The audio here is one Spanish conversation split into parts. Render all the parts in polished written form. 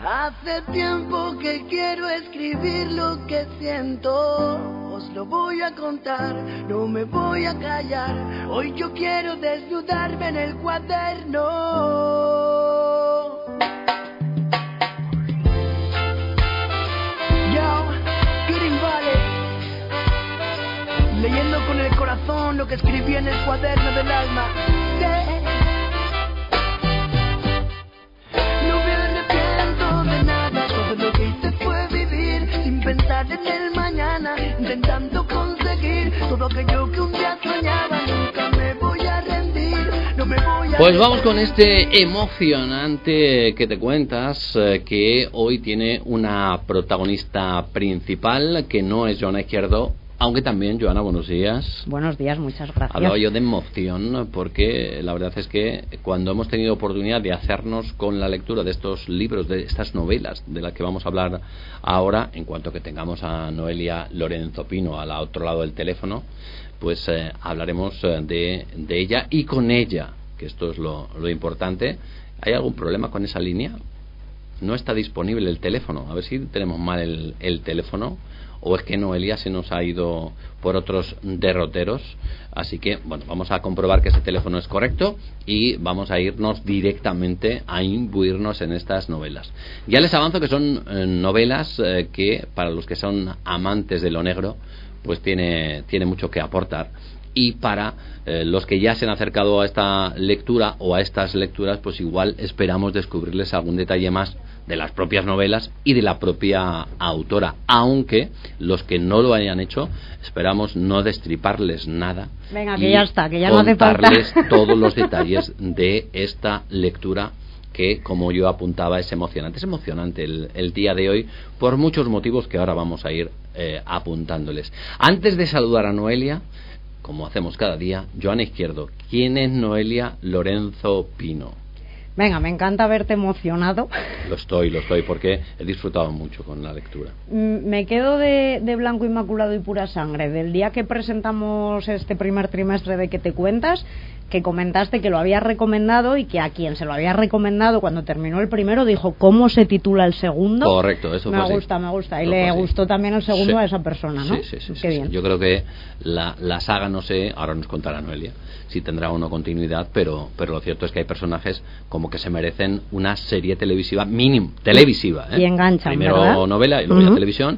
Hace tiempo que quiero escribir lo que siento. Os lo voy a contar, no me voy a callar. Hoy yo quiero desnudarme en el cuaderno. Yo, Green Valley, leyendo con el corazón lo que escribí en el cuaderno del alma. No me arrepiento de nada, todo lo que hice fue vivir sin pensar en el mañana, intentando conseguir todo aquello que un día soñaba. Nunca me voy a rendir, no me voy a... Pues vamos con este emocionante que te cuentas, que hoy tiene una protagonista principal que no es Joana Izquierdo. Aunque también, Joana, buenos días. Buenos días, muchas gracias. Hablaba yo de emoción porque la verdad es que cuando hemos tenido oportunidad de hacernos con la lectura de estos libros, de estas novelas de las que vamos a hablar ahora, en cuanto que tengamos a Noelia Lorenzo Pino al otro lado del teléfono, pues hablaremos de ella y con ella, que esto es lo importante. ¿Hay algún problema con esa línea? No está disponible el teléfono. A ver si tenemos mal el teléfono. ¿O es que Noelia se nos ha ido por otros derroteros? Así que, bueno, vamos a comprobar que ese teléfono es correcto y vamos a irnos directamente a imbuirnos en estas novelas. Ya les avanzo que son novelas que, para los que son amantes de lo negro, pues tiene mucho que aportar. Y para los que ya se han acercado a esta lectura o a estas lecturas, pues igual esperamos descubrirles algún detalle más de las propias novelas y de la propia autora, aunque los que no lo hayan hecho esperamos no destriparles nada. Venga, que ya está, que ya no hace falta contarles todos los detalles de esta lectura que, como yo apuntaba, es emocionante. Es emocionante el día de hoy por muchos motivos que ahora vamos a ir apuntándoles. Antes de saludar a Noelia, como hacemos cada día, Joana Izquierdo, ¿quién es Noelia Lorenzo Pino? Venga, me encanta verte emocionado. Lo estoy, porque he disfrutado mucho con la lectura. Me quedo de Blanco Inmaculado y Pura Sangre, del día que presentamos este primer trimestre de Que te cuentas, que comentaste que lo habías recomendado y que a quien se lo había recomendado cuando terminó el primero dijo ¿cómo se titula el segundo? Correcto, eso fue así. Me gusta. Y le gustó también el segundo a esa persona, ¿no? Sí. Qué bien. Yo creo que la saga, no sé, ahora nos contará Noelia si tendrá o no continuidad, pero lo cierto es que hay personajes como que se merecen una serie televisiva mínimo, televisiva, ¿eh? Y enganchan, primero, ¿verdad? Novela y luego ya televisión.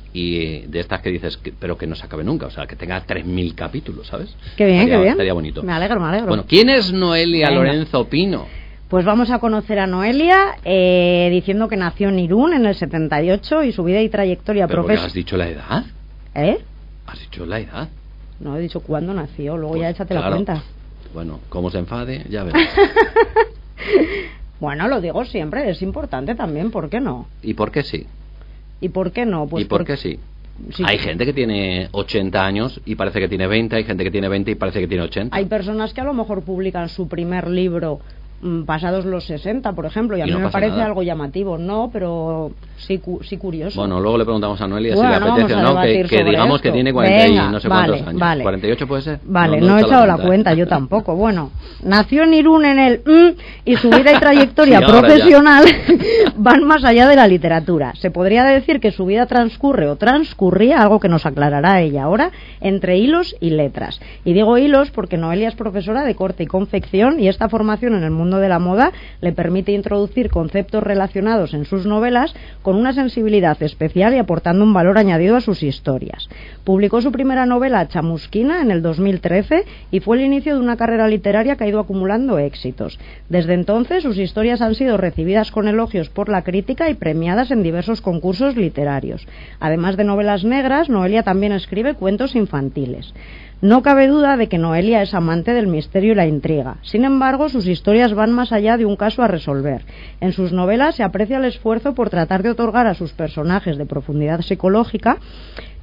Y de estas que dices, pero que no se acabe nunca, o sea, que tenga 3.000 capítulos, ¿sabes? Qué bien, qué bien. Estaría bonito. Me alegro. Bueno, ¿quién es Noelia Lorenzo Pino? Pues vamos a conocer a Noelia diciendo que nació en Irún en el 78 y su vida y trayectoria profesional. ¿Has dicho la edad? ¿Eh? ¿Has dicho la edad? No, he dicho cuándo nació, luego pues, ya échate claro, la cuenta. Bueno, como se enfade, ya verás. Bueno, lo digo siempre, es importante también, ¿por qué no? ¿Y por qué sí? ¿Y por qué no? Pues ¿Y por qué sí? Hay gente que tiene 80 años y parece que tiene 20, hay gente que tiene 20 y parece que tiene 80. Hay personas que a lo mejor publican su primer libro pasados los 60, por ejemplo, y a mí me parece algo llamativo, ¿no? Pero sí curioso. Bueno, luego le preguntamos a Noelia si le apetece o no, que digamos que tiene 40 y no sé cuántos años. Vale. ¿48 puede ser? Vale, no he echado la cuenta, yo tampoco. Bueno, nació en Irún en el y su vida y trayectoria profesional van más allá de la literatura. Se podría decir que su vida transcurre o transcurría, algo que nos aclarará ella ahora, entre hilos y letras. Y digo hilos porque Noelia es profesora de corte y confección y esta formación en el mundo de la moda le permite introducir conceptos relacionados en sus novelas con una sensibilidad especial y aportando un valor añadido a sus historias. Publicó su primera novela Chamusquina en el 2013 y fue el inicio de una carrera literaria que ha ido acumulando éxitos. Desde entonces sus historias han sido recibidas con elogios por la crítica y premiadas en diversos concursos literarios. Además de novelas negras, Noelia también escribe cuentos infantiles. No cabe duda de que Noelia es amante del misterio y la intriga. Sin embargo, sus historias van más allá de un caso a resolver. En sus novelas se aprecia el esfuerzo por tratar de otorgar a sus personajes de profundidad psicológica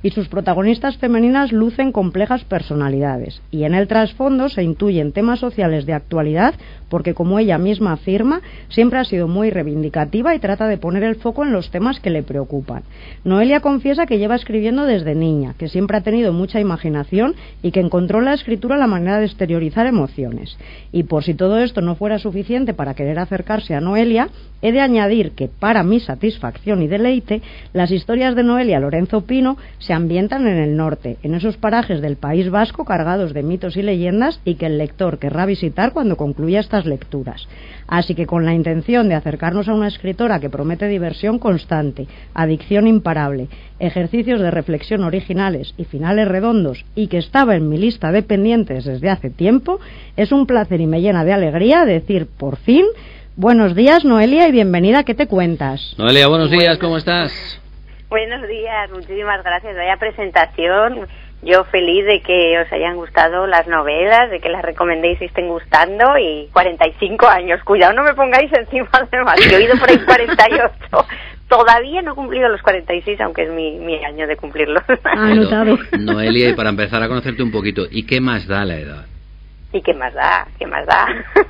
y sus protagonistas femeninas lucen complejas personalidades, y en el trasfondo se intuyen temas sociales de actualidad porque, como ella misma afirma, siempre ha sido muy reivindicativa y trata de poner el foco en los temas que le preocupan. Noelia confiesa que lleva escribiendo desde niña, que siempre ha tenido mucha imaginación y que encontró en la escritura la manera de exteriorizar emociones. Y por si todo esto no fuera suficiente para querer acercarse a Noelia, he de añadir que, para mi satisfacción y deleite, las historias de Noelia Lorenzo Pino se ambientan en el norte, en esos parajes del País Vasco cargados de mitos y leyendas, y que el lector querrá visitar cuando concluya estas lecturas. Así que, con la intención de acercarnos a una escritora que promete diversión constante, adicción imparable, ejercicios de reflexión originales y finales redondos, y que estaba en mi lista de pendientes desde hace tiempo, es un placer y me llena de alegría decir, por fin, buenos días, Noelia, y bienvenida. ¿Qué te cuentas? Noelia, buenos días, ¿cómo estás? Buenos días, muchísimas gracias. Vaya presentación. Yo feliz de que os hayan gustado las novelas, de que las recomendéis y estén gustando, y 45 años. Cuidado, no me pongáis encima de más. Yo he ido por ahí 48. Todavía no he cumplido los 46, aunque es mi año de cumplirlos. Anotado. Noelia, y para empezar a conocerte un poquito, ¿y qué más da la edad? ¿Y qué más da? ¿Qué más da?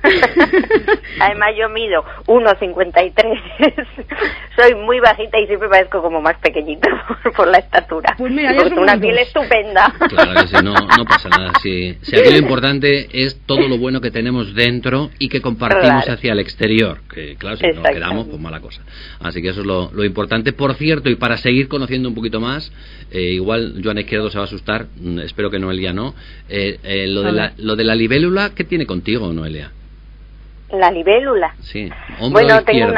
Además yo mido 1,53. Soy muy bajita y siempre parezco como más pequeñita por la estatura. Pues mira, porque una piel estupenda. Claro que sí, no pasa nada. Si aquí lo importante es todo lo bueno que tenemos dentro y que compartimos hacia el exterior. Que claro, si nos quedamos, pues mala cosa. Así que eso es lo importante. Por cierto, y para seguir conociendo un poquito más, igual Joana Izquierdo se va a asustar, espero que Noelia no, lo de la libélula, ¿qué tiene contigo, Noelia? La libélula. Sí, hombro bueno, izquierdo.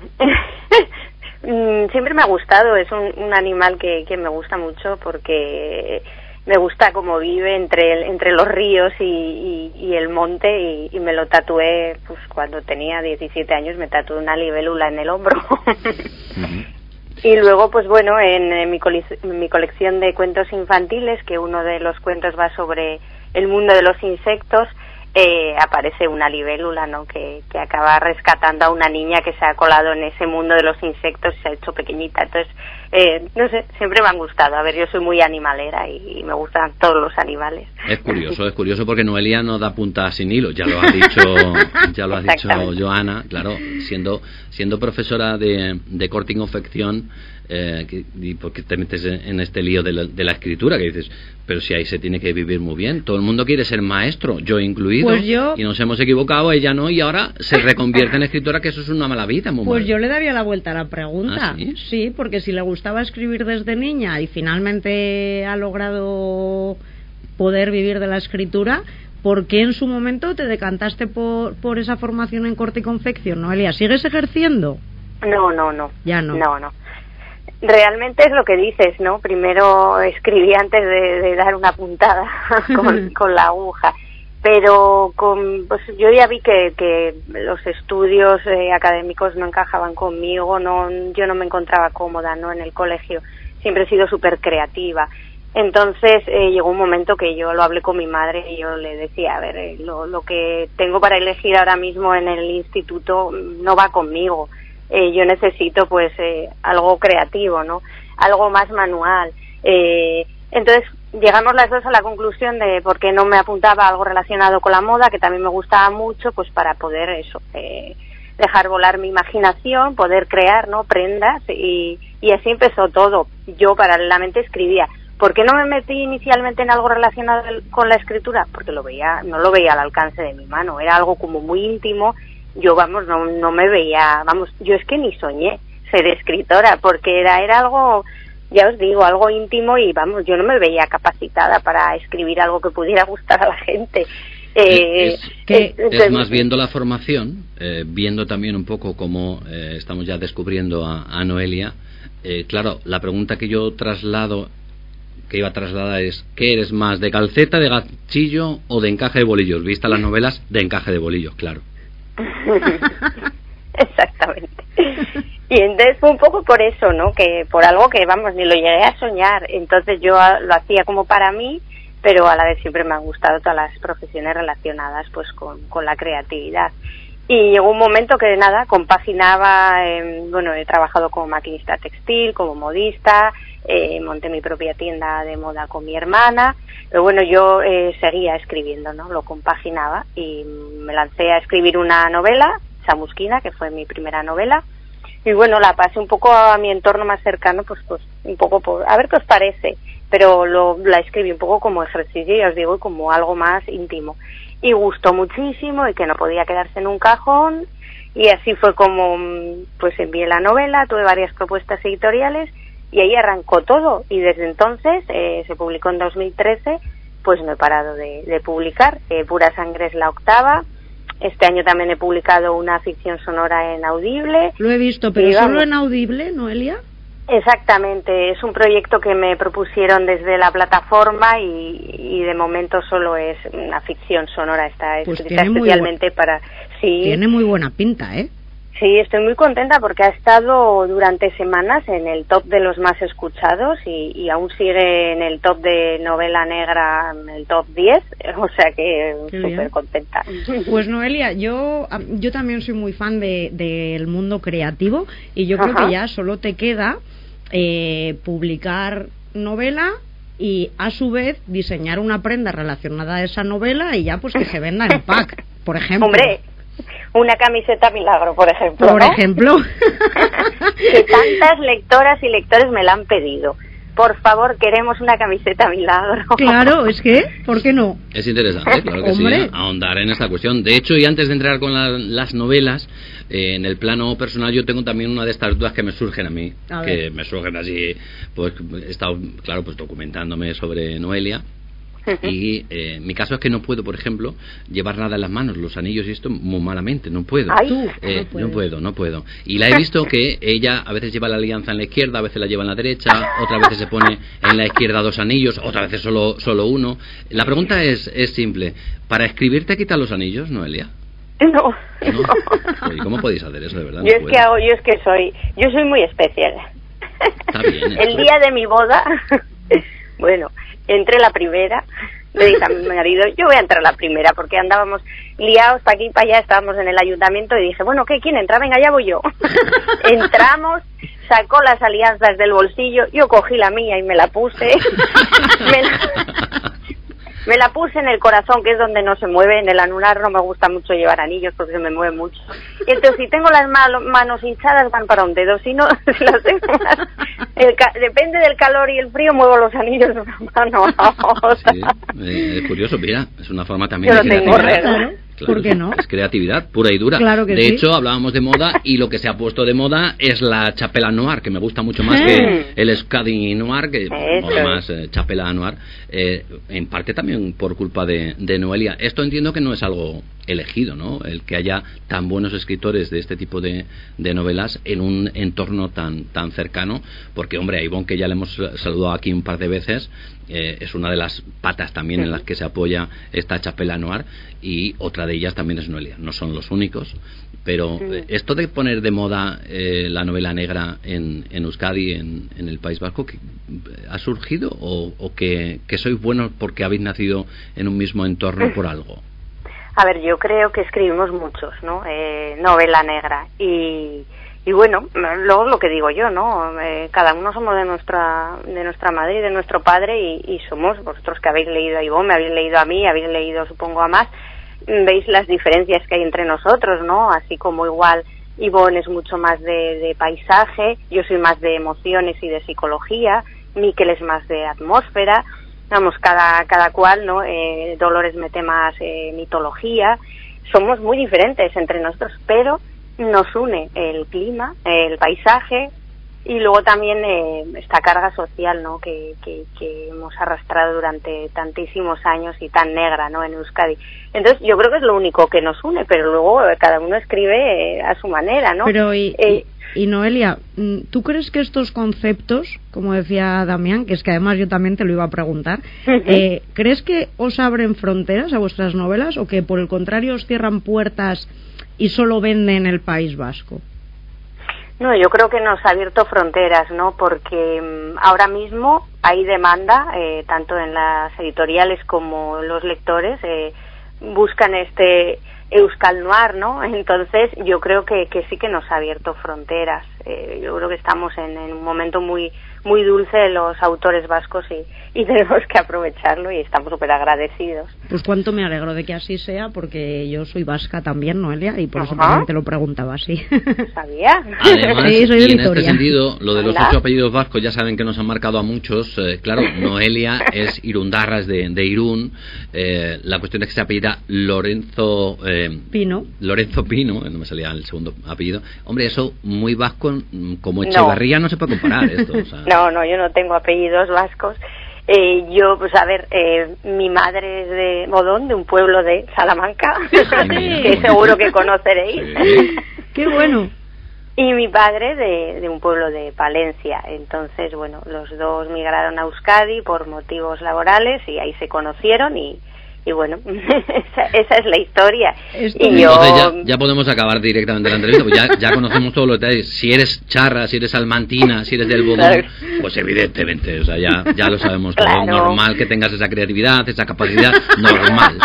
Siempre me ha gustado, es un animal que me gusta mucho porque me gusta cómo vive entre los ríos y el monte, y me lo tatué pues cuando tenía 17 años, me tatué una libélula en el hombro. Uh-huh. Y luego, pues bueno, en mi colección de cuentos infantiles, que uno de los cuentos va sobre el mundo de los insectos, aparece una libélula, ¿no? Que acaba rescatando a una niña que se ha colado en ese mundo de los insectos y se ha hecho pequeñita. Entonces, no sé, siempre me han gustado. A ver, yo soy muy animalera y me gustan todos los animales. Es curioso porque Noelia no da punta sin hilo, ya lo ha dicho Joana, claro, siendo profesora de corte y confección. ¿Y por qué te metes en este lío de la escritura? Que dices, pero si ahí se tiene que vivir muy bien, todo el mundo quiere ser maestro, yo incluido, pues y nos hemos equivocado, ella no, y ahora se reconvierte en escritora, que eso es una mala vida. Pues yo le daría la vuelta a la pregunta. ¿Ah, sí? Sí, porque si le gustaba escribir desde niña y finalmente ha logrado poder vivir de la escritura, ¿por qué en su momento te decantaste por esa formación en corte y confección, Noelia? ¿Sigues ejerciendo? No. Ya no. No. Realmente es lo que dices, ¿no? Primero escribí antes de dar una puntada con la aguja, pero pues yo ya vi que los estudios académicos no encajaban conmigo, yo no me encontraba cómoda, ¿no? En el colegio siempre he sido súper creativa. Entonces llegó un momento que yo lo hablé con mi madre y yo le decía, a ver, lo que tengo para elegir ahora mismo en el instituto no va conmigo. Yo necesito pues algo creativo, ¿no? Algo más manual. Entonces llegamos las dos a la conclusión de por qué no me apuntaba a algo relacionado con la moda, que también me gustaba mucho, pues para poder dejar volar mi imaginación, poder crear, ¿no? Prendas, y así empezó todo. Yo paralelamente escribía. ¿Por qué no me metí inicialmente en algo relacionado con la escritura? Porque no lo veía al alcance de mi mano, era algo como muy íntimo. Yo, no me veía, yo es que ni soñé ser escritora, porque era algo, ya os digo, algo íntimo, y yo no me veía capacitada para escribir algo que pudiera gustar a la gente. Es más, viendo la formación, viendo también un poco cómo estamos ya descubriendo a Noelia, claro, la pregunta que yo iba a trasladar es, ¿qué eres más, de calceta, de ganchillo o de encaje de bolillos? Vista las novelas, de encaje de bolillos, claro. Exactamente. Y entonces fue un poco por eso, ¿no? Que por algo que ni lo llegué a soñar. Entonces yo lo hacía como para mí, pero a la vez siempre me han gustado todas las profesiones relacionadas pues con la creatividad. Y llegó un momento que nada, compaginaba, bueno, he trabajado como maquinista textil, como modista, monté mi propia tienda de moda con mi hermana, pero bueno, yo seguía escribiendo, ¿no? Lo compaginaba y me lancé a escribir una novela, Chamusquina, que fue mi primera novela, y bueno, la pasé un poco a mi entorno más cercano, pues un poco por, a ver qué os parece, pero la escribí un poco como ejercicio, ya os digo, como algo más íntimo. Y gustó muchísimo y que no podía quedarse en un cajón, y así fue como pues envié la novela, tuve varias propuestas editoriales y ahí arrancó todo, y desde entonces se publicó en 2013, pues no he parado de publicar. Pura Sangre es la 8ª, este año también he publicado una ficción sonora en Audible. Lo he visto, pero ¿solo en Audible, Noelia? Exactamente, es un proyecto que me propusieron desde la plataforma y de momento solo es una ficción sonora, está escrita especialmente para... Sí, tiene muy buena pinta, ¿eh? Sí, estoy muy contenta porque ha estado durante semanas en el top de los más escuchados y aún sigue en el top de novela negra, en el top 10, o sea que súper contenta. Pues Noelia, yo también soy muy fan del mundo creativo y yo creo que ya solo te queda publicar novela y a su vez diseñar una prenda relacionada a esa novela y ya pues que se venda en pack, por ejemplo. ¡Hombre! Una camiseta milagro, por ejemplo, Por ¿no? ejemplo. Que tantas lectoras y lectores me la han pedido. Por favor, queremos una camiseta milagro. Claro, es que, ¿por qué no? Es interesante, claro que Hombre. sí, ahondar en esta cuestión. De hecho, y antes de entrar con las novelas, en el plano personal yo tengo también una de estas dudas que me surgen a mí, que me surgen así, pues he estado, claro, pues documentándome sobre Noelia. Y mi caso es que no puedo, por ejemplo, llevar nada en las manos, los anillos y esto muy malamente, no puedo. No puedo. Y la he visto que ella a veces lleva la alianza en la izquierda, a veces la lleva en la derecha, otras veces se pone en la izquierda 2 anillos, otras veces solo uno. La pregunta es simple, ¿para escribir te quitan los anillos, Noelia? No. Oye, ¿cómo podéis hacer eso, de verdad? Yo soy muy especial. Está bien. El día de mi boda, bueno, entré la primera, le dije a mi marido, yo voy a entrar la primera, porque andábamos liados para aquí y para allá, estábamos en el ayuntamiento y dije, bueno, ¿qué? ¿Quién entra? Venga, ya voy yo. Entramos, sacó las alianzas del bolsillo, yo cogí la mía y me la puse. Me la puse en el corazón, que es donde no se mueve. En el anular no me gusta mucho llevar anillos porque se me mueve mucho. Y entonces, si tengo las manos hinchadas, van para un dedo. Si no, las tengo depende del calor y el frío, muevo los anillos de una mano a otra. Sí, es curioso, mira, es una forma también yo de creatividad. Claro, ¿por qué no? Es creatividad pura y dura. Claro que de sí. hecho, hablábamos de moda y lo que se ha puesto de moda es la chapela noir, que me gusta mucho más que el Euskadi noir, que mola más chapela noir, en parte también por culpa de Noelia. Esto entiendo que no es algo elegido, ¿no? El que haya tan buenos escritores de este tipo de novelas en un entorno tan cercano, porque hombre, a Ivonne, que ya le hemos saludado aquí un par de veces, es una de las patas también en las que se apoya esta chapela noir, y otra de ellas también es Noelia. No son los únicos, pero esto de poner de moda la novela negra en Euskadi, en el País Vasco, ¿ha surgido o que sois buenos porque habéis nacido en un mismo entorno por algo? A ver, yo creo que escribimos muchos, ¿no? Novela negra y bueno, luego lo que digo yo, ¿no? Cada uno somos de nuestra madre y de nuestro padre y somos vosotros que habéis leído a Ivonne, me habéis leído a mí, habéis leído supongo a más, veis las diferencias que hay entre nosotros, ¿no? Así como igual Ivonne es mucho más de paisaje, yo soy más de emociones y de psicología, Miquel es más de atmósfera, vamos, cada cual, ¿no? Dolores mete más mitología, somos muy diferentes entre nosotros, pero nos une el clima, el paisaje y luego también esta carga social, ¿no? que hemos arrastrado durante tantísimos años y tan negra, ¿no? En Euskadi. Entonces yo creo que es lo único que nos une, pero luego cada uno escribe a su manera, ¿no? Pero y Noelia, ¿tú crees que estos conceptos, como decía Damián, que es que además yo también te lo iba a preguntar, ¿crees que os abren fronteras a vuestras novelas o que por el contrario os cierran puertas y solo venden el País Vasco? No, yo creo que nos ha abierto fronteras, ¿no? Porque ahora mismo hay demanda, tanto en las editoriales como los lectores, buscan Euskal Noir, ¿no? Entonces yo creo que sí que nos ha abierto fronteras. Yo creo que estamos en un momento muy dulce de los autores vascos y tenemos que aprovecharlo y estamos súper agradecidos. Pues cuánto me alegro de que así sea, porque yo soy vasca también, Noelia, y por eso también te lo preguntaba así. ¿Sabía? Además, sí, soy de y en Vitoria. este sentido, lo de los Hola. 8 apellidos vascos ya saben que nos han marcado a muchos. Claro, Noelia es irundarra, es de Irún. La cuestión es que se apellida Lorenzo Pino. Lorenzo Pino, no me salía el segundo apellido. Hombre, eso muy vasco, como Echevarría, no se puede comparar esto. O sea. No, yo no tengo apellidos vascos. Yo, pues a ver, mi madre es de Bodón, de un pueblo de Salamanca, que seguro que conoceréis. Sí. ¡Qué bueno! Y mi padre de un pueblo de Palencia. Entonces, bueno, los dos migraron a Euskadi por motivos laborales y ahí se conocieron y bueno, esa es la historia. Y yo... Entonces ya podemos acabar directamente la entrevista, pues ya conocemos todos los detalles. Si eres charra, si eres salmantina, si eres del Bodón, Claro. pues evidentemente, o sea, ya lo sabemos todo. Claro. Normal que tengas esa creatividad, esa capacidad, normal.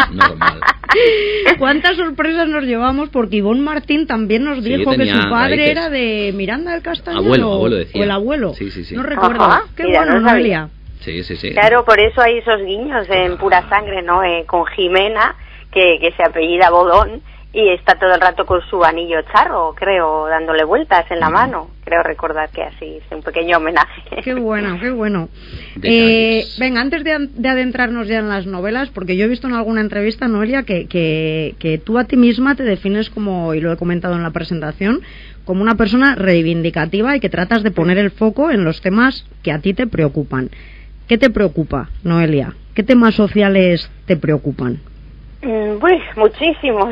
¿Cuántas sorpresas nos llevamos? Porque Ivonne Martín también nos Sí, dijo que tenía su padre raíces. era de Miranda del Castañar. Abuelo decía. O el abuelo. Sí. No recuerdo. Ajá, Qué mira, bueno, no sabía. Noelia. Sí. Claro, por eso hay esos guiños en Pura Sangre, ¿no? Con Jimena, que se apellida Bodón y está todo el rato con su anillo charro, creo, dándole vueltas en la mano. Creo recordar que así es un pequeño homenaje. Qué bueno. Detalles. Venga, antes de adentrarnos ya en las novelas, porque yo he visto en alguna entrevista, Noelia, que tú a ti misma te defines como, y lo he comentado en la presentación, como una persona reivindicativa y que tratas de poner el foco en los temas que a ti te preocupan. ¿Qué te preocupa, Noelia? ¿Qué temas sociales te preocupan? Uy, muchísimos.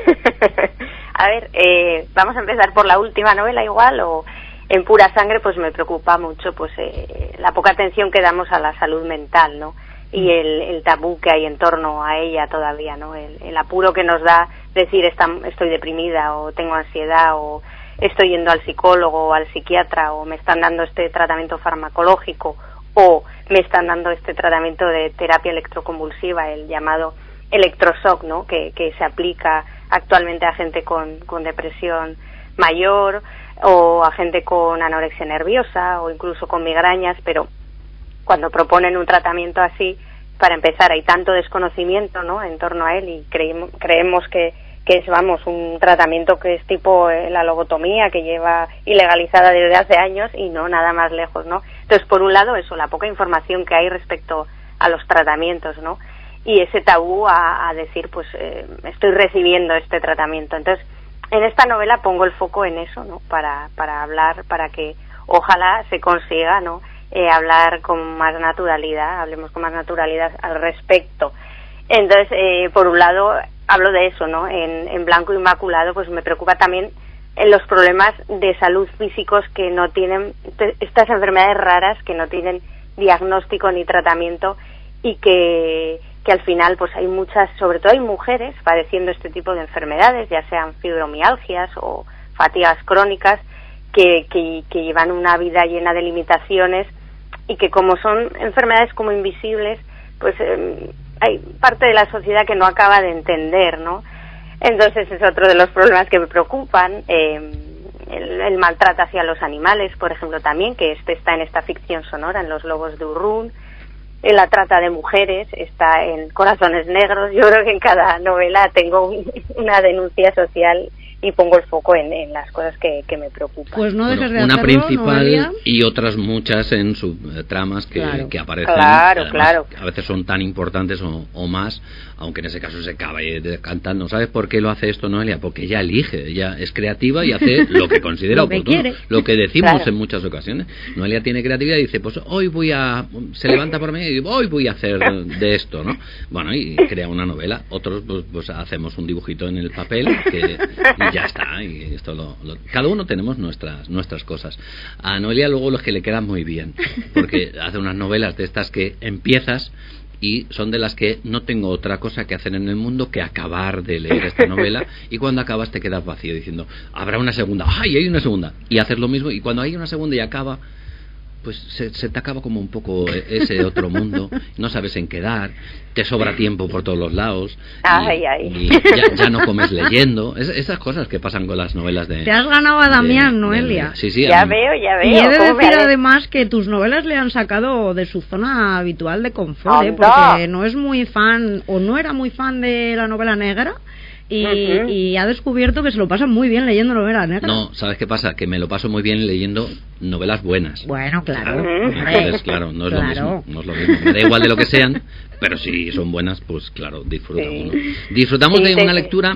A ver, vamos a empezar por la última novela igual, o en Pura Sangre pues me preocupa mucho pues la poca atención que damos a la salud mental, ¿no? Y el tabú que hay en torno a ella todavía, ¿no? El apuro que nos da decir estoy deprimida o tengo ansiedad o estoy yendo al psicólogo o al psiquiatra o me están dando este tratamiento farmacológico o me están dando este tratamiento de terapia electroconvulsiva, el llamado electroshock, ¿no? Que se aplica actualmente a gente con depresión mayor o a gente con anorexia nerviosa o incluso con migrañas, pero cuando proponen un tratamiento así, para empezar, hay tanto desconocimiento, ¿no?, en torno a él y creemos que es, vamos, un tratamiento que es tipo la lobotomía, que lleva ilegalizada desde hace años y no, nada más lejos, ¿no? Entonces, por un lado, eso, la poca información que hay respecto a los tratamientos, ¿no? Y ese tabú a decir, pues, estoy recibiendo este tratamiento. Entonces, en esta novela pongo el foco en eso, ¿no? Para hablar, para que ojalá se consiga, ¿no?, hablar con más naturalidad, hablemos con más naturalidad al respecto. Entonces, por un lado, hablo de eso, ¿no? En Blanco Inmaculado, pues me preocupa también en los problemas de salud físicos que no tienen, estas enfermedades raras que no tienen diagnóstico ni tratamiento y que al final pues hay muchas, sobre todo hay mujeres padeciendo este tipo de enfermedades, ya sean fibromialgias o fatigas crónicas, que llevan una vida llena de limitaciones y que como son enfermedades como invisibles, pues hay parte de la sociedad que no acaba de entender, ¿no? Entonces es otro de los problemas que me preocupan, el maltrato hacia los animales, por ejemplo, también, que está en esta ficción sonora, en Los Lobos de Urrún, la trata de mujeres está en Corazones Negros. Yo creo que en cada novela tengo una denuncia social y pongo el foco en las cosas que me preocupan. Pues no dejes de una hacerlo, principal, Noelia. Y otras muchas en subtramas que aparecen. Claro, Además, claro. A veces son tan importantes o más, aunque en ese caso se acaba cantando. ¿Sabes por qué lo hace esto, Noelia? Porque ella elige, ella es creativa y hace lo que considera Lo que oportuno. quiere. Lo que decimos Claro. en muchas ocasiones. Noelia tiene creatividad y dice, pues hoy se levanta por mí y dice, hoy voy a hacer de esto, ¿no? Bueno, y crea una novela. Otros pues hacemos un dibujito en el papel y ya está. Y esto cada uno tenemos nuestras cosas. A Noelia luego los que le quedan muy bien, porque hace unas novelas de estas que empiezas y son de las que no tengo otra cosa que hacer en el mundo que acabar de leer esta novela, y cuando acabas te quedas vacío diciendo, habrá una segunda, ¡ay, hay una segunda! Y haces lo mismo, y cuando hay una segunda y acaba, pues se te acaba como un poco ese otro mundo, no sabes en qué dar, te sobra tiempo por todos los lados y ya no comes leyendo, esas cosas que pasan con las novelas de... Te has ganado a Damián, Noelia. Sí, ya veo. Y he de decir además que tus novelas le han sacado de su zona habitual de confort, porque no es muy fan, o no era muy fan de la novela negra, y ha descubierto que se lo pasa muy bien leyendo novela negra. No, ¿sabes qué pasa? Que me lo paso muy bien leyendo novelas buenas. Bueno, claro. Entonces, claro, no es lo mismo. Me da igual de lo que sean, pero si son buenas, pues claro, disfruta uno. Disfrutamos de una lectura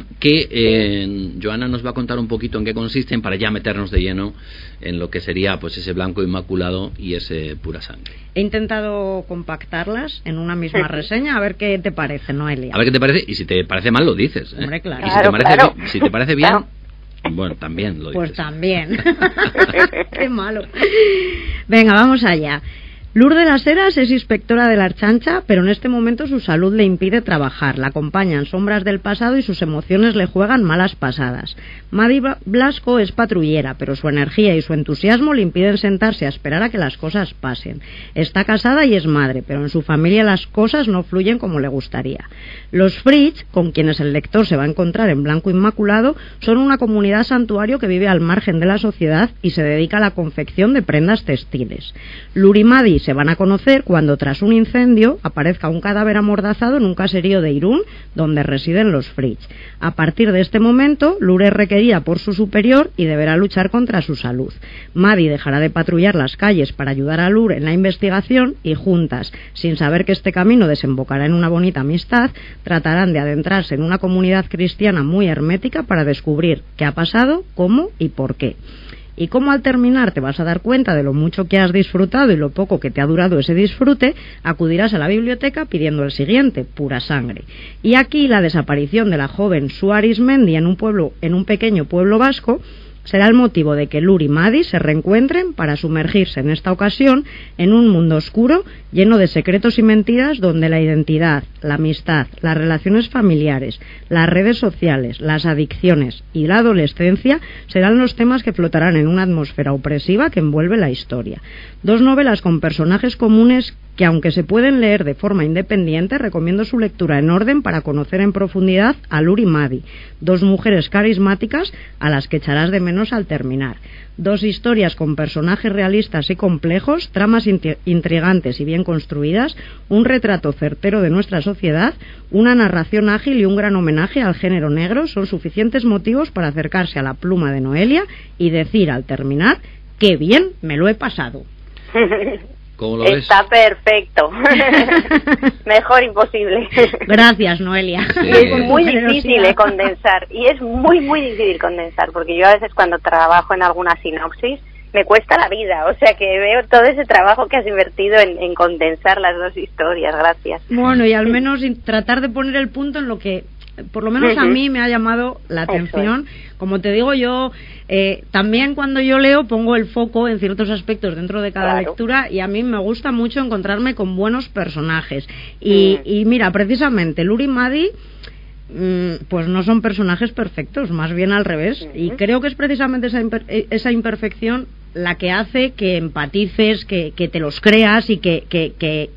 que Joana nos va a contar un poquito en qué consisten, para ya meternos de lleno en lo que sería pues ese Blanco Inmaculado y ese Pura Sangre. He intentado compactarlas en una misma reseña, a ver qué te parece, Noelia. A ver qué te parece, y si te parece mal lo dices, ¿eh? Hombre, claro. Y si te parece bien, bueno, también lo dices. Pues también. Qué malo. Venga, vamos allá. Lourdes Las Heras es inspectora de la Ertzaintza, pero en este momento su salud le impide trabajar. La acompañan sombras del pasado y sus emociones le juegan malas pasadas. Madi Blasco es patrullera, pero su energía y su entusiasmo le impiden sentarse a esperar a que las cosas pasen. Está casada y es madre, pero en su familia las cosas no fluyen como le gustaría. Los Fritz, con quienes el lector se va a encontrar en Blanco Inmaculado, son una comunidad santuario que vive al margen de la sociedad y se dedica a la confección de prendas textiles. Lur y Madi se van a conocer cuando, tras un incendio, aparezca un cadáver amordazado en un caserío de Irún, donde residen los Fritz. A partir de este momento, Lur es requerida por su superior y deberá luchar contra su salud. Madi dejará de patrullar las calles para ayudar a Lur en la investigación y juntas, sin saber que este camino desembocará en una bonita amistad, tratarán de adentrarse en una comunidad cristiana muy hermética para descubrir qué ha pasado, cómo y por qué. Y como al terminar te vas a dar cuenta de lo mucho que has disfrutado y lo poco que te ha durado ese disfrute, acudirás a la biblioteca pidiendo el siguiente, Pura Sangre. Y aquí la desaparición de la joven Su Arizmendi en un pequeño pueblo vasco será el motivo de que Lur y Madi se reencuentren para sumergirse en esta ocasión en un mundo oscuro lleno de secretos y mentiras, donde la identidad, la amistad, las relaciones familiares, las redes sociales, las adicciones y la adolescencia serán los temas que flotarán en una atmósfera opresiva que envuelve la historia. Dos novelas con personajes comunes que, aunque se pueden leer de forma independiente, recomiendo su lectura en orden para conocer en profundidad a Lur y Madi, dos mujeres carismáticas a las que echarás de menos al terminar. Dos historias con personajes realistas y complejos, tramas intrigantes y bien construidas, un retrato certero de nuestra sociedad, una narración ágil y un gran homenaje al género negro son suficientes motivos para acercarse a la pluma de Noelia y decir al terminar: ¡qué bien me lo he pasado! ¿Cómo lo ves? Está perfecto. Mejor imposible. Gracias, Noelia. Sí. Es muy difícil condensar. Y es muy, muy difícil condensar, porque yo a veces cuando trabajo en alguna sinopsis me cuesta la vida. O sea que veo todo ese trabajo que has invertido en condensar las dos historias. Gracias. Bueno, y al menos tratar de poner el punto en lo que por lo menos a mí me ha llamado la atención. Como te digo, yo también cuando yo leo pongo el foco en ciertos aspectos dentro de cada lectura, y a mí me gusta mucho encontrarme con buenos personajes. Y mira, precisamente Lur y Madi pues no son personajes perfectos, más bien al revés, y creo que es precisamente esa imperfección la que hace que empatices, que te los creas y que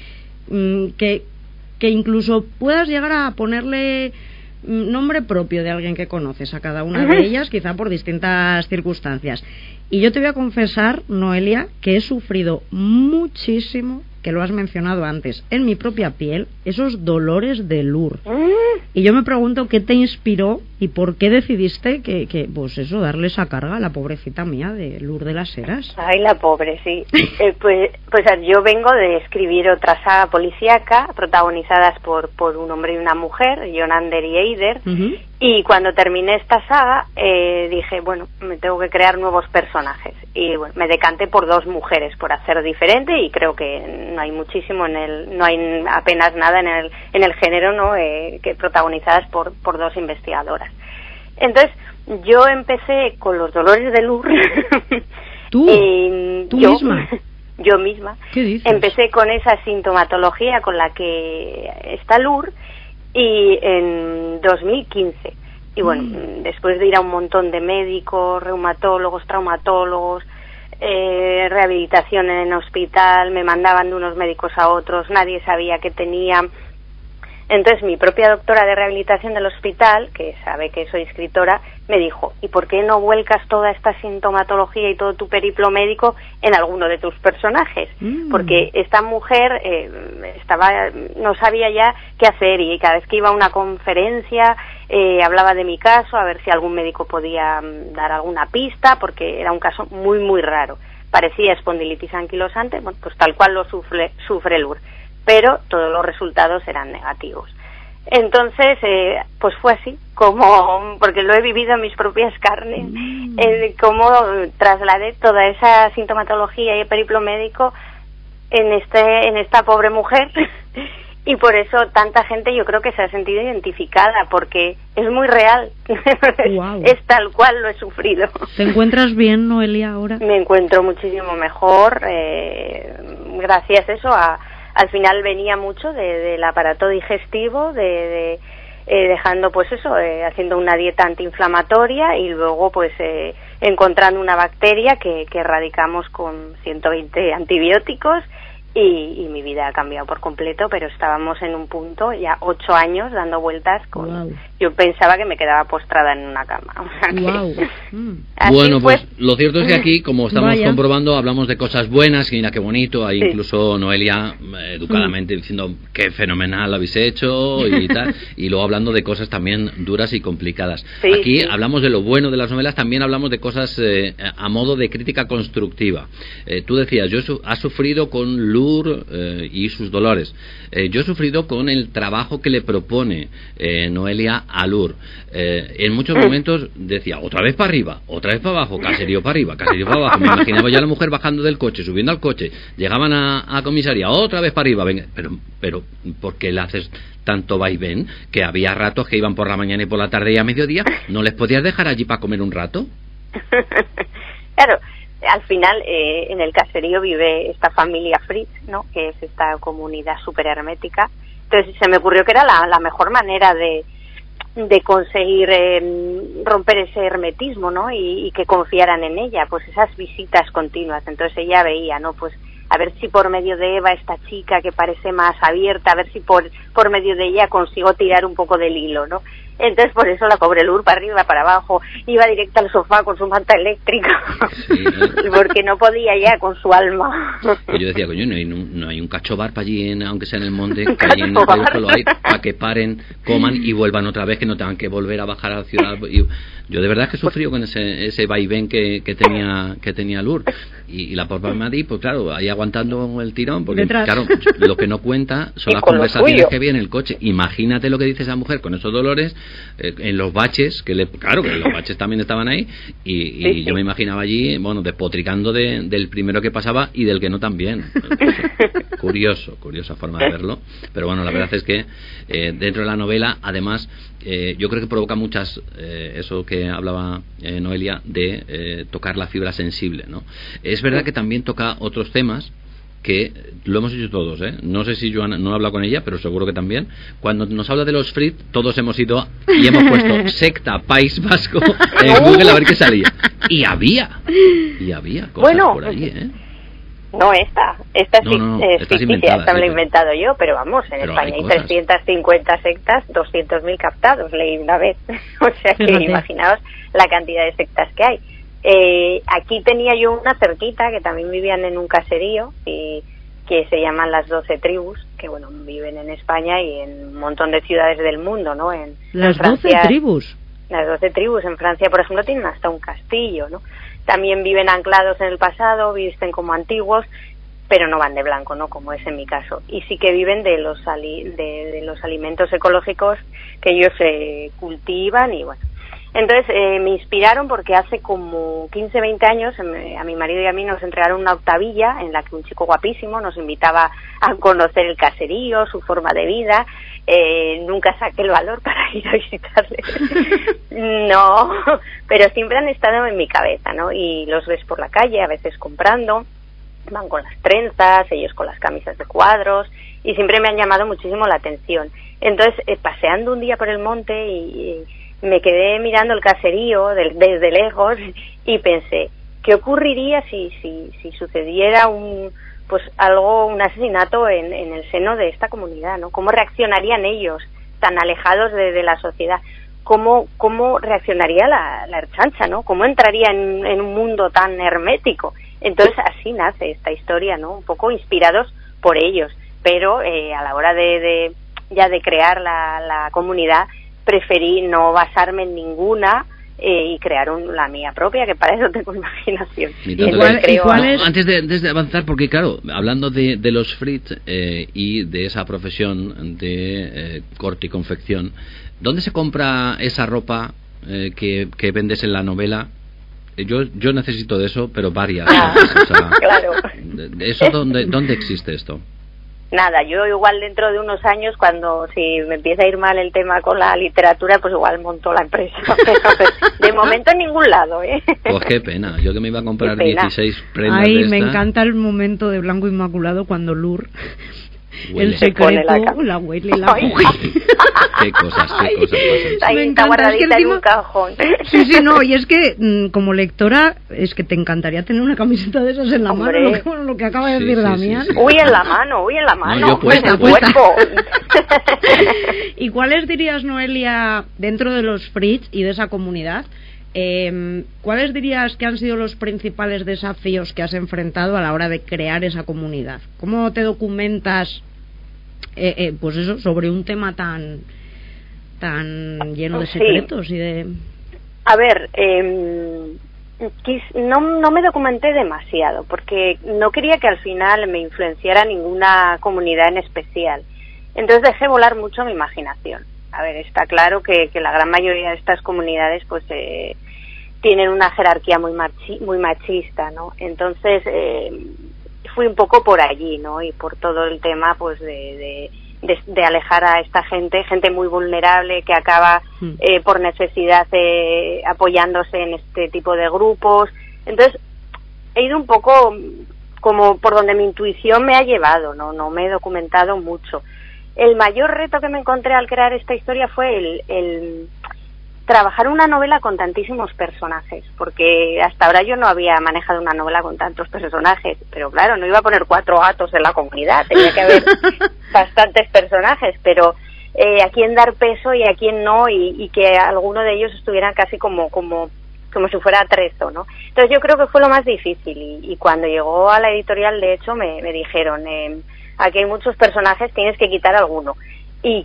incluso puedas llegar a ponerle nombre propio de alguien que conoces a cada una de ellas, quizá por distintas circunstancias. Y yo te voy a confesar, Noelia, que he sufrido muchísimo, que lo has mencionado antes, en mi propia piel, esos dolores de Lur. Y yo me pregunto qué te inspiró y por qué decidiste que pues eso, darle esa carga a la pobrecita mía de Lur de las Heras. Ay, la pobre, sí. Pues yo vengo de escribir otra saga policíaca protagonizadas por un hombre y una mujer, Jonander y Eider. Y cuando terminé esta saga dije, bueno, me tengo que crear nuevos personajes. Y bueno, me decanté por dos mujeres, por hacer diferente, y creo que no hay muchísimo no hay apenas nada en el género, ¿no? Que protagonizadas por dos investigadoras. Entonces, yo empecé con los dolores de Lur. ¿Tú misma? Yo misma. ¿Qué dices? Empecé con esa sintomatología con la que está Lur, y en 2015. Y bueno, después de ir a un montón de médicos, reumatólogos, traumatólogos, rehabilitación en hospital, me mandaban de unos médicos a otros, nadie sabía qué tenía. Entonces mi propia doctora de rehabilitación del hospital, que sabe que soy escritora, me dijo, ¿y por qué no vuelcas toda esta sintomatología y todo tu periplo médico en alguno de tus personajes? Porque esta mujer no sabía ya qué hacer, y cada vez que iba a una conferencia hablaba de mi caso, a ver si algún médico podía dar alguna pista, porque era un caso muy, muy raro. Parecía espondilitis anquilosante, bueno, pues tal cual lo sufre Lur, pero todos los resultados eran negativos. Entonces, pues fue así, porque lo he vivido en mis propias carnes, cómo trasladé toda esa sintomatología y periplo médico en esta pobre mujer, y por eso tanta gente yo creo que se ha sentido identificada, porque es muy real. Wow. Es tal cual lo he sufrido. ¿Te encuentras bien, Noelia, ahora? Me encuentro muchísimo mejor, gracias a eso al final venía mucho del aparato digestivo, dejando pues eso, haciendo una dieta antiinflamatoria, y luego pues encontrando una bacteria que erradicamos con 120 antibióticos, y mi vida ha cambiado por completo, pero estábamos en un punto, ya 8 años dando vueltas Wow. Yo pensaba que me quedaba postrada en una cama. O sea que, wow. Bueno, pues lo cierto es que aquí, como estamos comprobando, hablamos de cosas buenas, y mira qué bonito, hay incluso Noelia educadamente diciendo qué fenomenal lo habéis hecho y tal, y luego hablando de cosas también duras y complicadas. Aquí hablamos de lo bueno de las novelas, también hablamos de cosas a modo de crítica constructiva. Tú decías, has sufrido con Lur y sus dolores. Yo he sufrido con el trabajo que le propone Noelia a Lur. En muchos momentos decía, otra vez para arriba, otra vez para abajo, caserío para arriba, caserío para abajo. Me imaginaba ya a la mujer bajando del coche, subiendo al coche, llegaban a comisaría, otra vez para arriba, venga, pero ¿por qué le haces tanto vaivén? Que había ratos que iban por la mañana y por la tarde y a mediodía, ¿no les podías dejar allí para comer un rato? Claro. Al final, en el caserío vive esta familia Fritz, ¿no? Que es esta comunidad súper hermética. Entonces se me ocurrió que era la mejor manera de conseguir romper ese hermetismo, ¿no? Y que confiaran en ella, pues esas visitas continuas. Entonces ella veía, ¿no? Pues a ver si por medio de Eva, esta chica que parece más abierta, a ver si por medio de ella consigo tirar un poco del hilo, ¿no? Entonces por eso la pobre Lur, para arriba, para abajo, iba directa al sofá con su manta eléctrica, porque no podía ya con su alma. Y yo decía, coño, no hay un cachobar para allí, aunque sea en el monte, que allí en el pueblo solo hay, para que paren, coman y vuelvan otra vez, que no tengan que volver a bajar a la ciudad. Yo de verdad que he sufrido con ese vaivén que tenía Lur, y la pobre Madrid, pues claro, ahí aguantando el tirón, porque detrás, claro, lo que no cuenta son las conversaciones que había en el coche. Imagínate lo que dice esa mujer con esos dolores, en los baches, claro que los baches también estaban ahí, y yo me imaginaba allí, bueno, despotricando del primero que pasaba y del que no también. Curiosa forma de verlo, pero bueno, la verdad es que dentro de la novela, además, yo creo que provoca muchas, eso que hablaba Noelia, de tocar la fibra sensible, ¿no? Es verdad que también toca otros temas que lo hemos hecho todos, ¿eh? No sé si Joana, no he hablado con ella, pero seguro que también. Cuando nos habla de los Fritz, todos hemos ido y hemos puesto secta País Vasco en Google a ver qué salía. Y había cosas por ahí, ¿eh? No, esta es ficticia, esta me la he inventado yo, pero vamos, en España hay 350 sectas, 200.000 captados, leí una vez. O sea que imaginaos la cantidad de sectas que hay. Aquí tenía yo una cerquita que también vivían en un caserío, y que se llaman las 12 tribus, que bueno, viven en España y en un montón de ciudades del mundo, ¿no? Las 12 tribus. Las 12 tribus, en Francia, por ejemplo, tienen hasta un castillo, ¿no? También viven anclados en el pasado, visten como antiguos, pero no van de blanco, ¿no? Como es en mi caso. Y sí que viven de los alimentos ecológicos que ellos cultivan, y bueno. Entonces me inspiraron porque hace como 15, 20 años a mi marido y a mí nos entregaron una octavilla en la que un chico guapísimo nos invitaba a conocer el caserío, su forma de vida. Nunca saqué el valor para ir a visitarle. No, pero siempre han estado en mi cabeza, ¿no? Y los ves por la calle, a veces comprando, van con las trenzas, ellos con las camisas de cuadros, y siempre me han llamado muchísimo la atención. Entonces, paseando un día por el monte y me quedé mirando el caserío desde lejos y pensé, ¿qué ocurriría si sucediera un asesinato en el seno de esta comunidad, ¿no? ¿Cómo reaccionarían ellos, tan alejados de la sociedad? ¿Cómo reaccionaría la Ertzaintza, ¿no? ¿Cómo entraría en un mundo tan hermético? Entonces así nace esta historia, ¿no? Un poco inspirados por ellos, pero a la hora de crear la comunidad preferí no basarme en ninguna y crear la mía propia, que para eso tengo imaginación. Antes de avanzar, porque claro, hablando de los Fritz y de esa profesión de corte y confección, ¿dónde se compra esa ropa que vendes en la novela? Yo necesito de eso, pero varias. O sea, claro. ¿Eso dónde existe esto? Nada, yo igual dentro de unos años, si me empieza a ir mal el tema con la literatura, pues igual monto la empresa. De momento en ningún lado, ¿eh? Pues qué pena, yo que me iba a comprar 16 prendas de me esta. encanta el momento de Blanco Inmaculado cuando Lur... Huele. El secreto, la huele y la coge. Qué cosas pasan. Me encanta, guardadita en un cajón. Sí, no, y es que como lectora es que te encantaría tener una camiseta de esas en la mano, lo que acaba de decir Damián. Sí. Uy, en la mano. No, yo puesta. ¿Y cuáles dirías, Noelia, dentro de los Fritz y de esa comunidad, cuáles dirías que han sido los principales desafíos que has enfrentado a la hora de crear esa comunidad? ¿Cómo te documentas pues eso, sobre un tema tan lleno de secretos y de... A ver, no me documenté demasiado porque no quería que al final me influenciara ninguna comunidad en especial. Entonces dejé volar mucho mi imaginación. A ver, está claro que la gran mayoría de estas comunidades pues tienen una jerarquía muy machista, ¿no? Entonces fui un poco por allí, ¿no? Y por todo el tema pues de alejar a esta gente muy vulnerable que acaba por necesidad apoyándose en este tipo de grupos. Entonces he ido un poco como por donde mi intuición me ha llevado, no me he documentado mucho. El mayor reto que me encontré al crear esta historia fue el trabajar una novela con tantísimos personajes, porque hasta ahora yo no había manejado una novela con tantos personajes, pero claro, no iba a poner 4 gatos en la comunidad, tenía que haber bastantes personajes, pero a quién dar peso y a quién no, y que alguno de ellos estuvieran casi como si fuera atrezo, ¿no? Entonces yo creo que fue lo más difícil, y cuando llegó a la editorial, de hecho, me dijeron, aquí hay muchos personajes, tienes que quitar alguno, y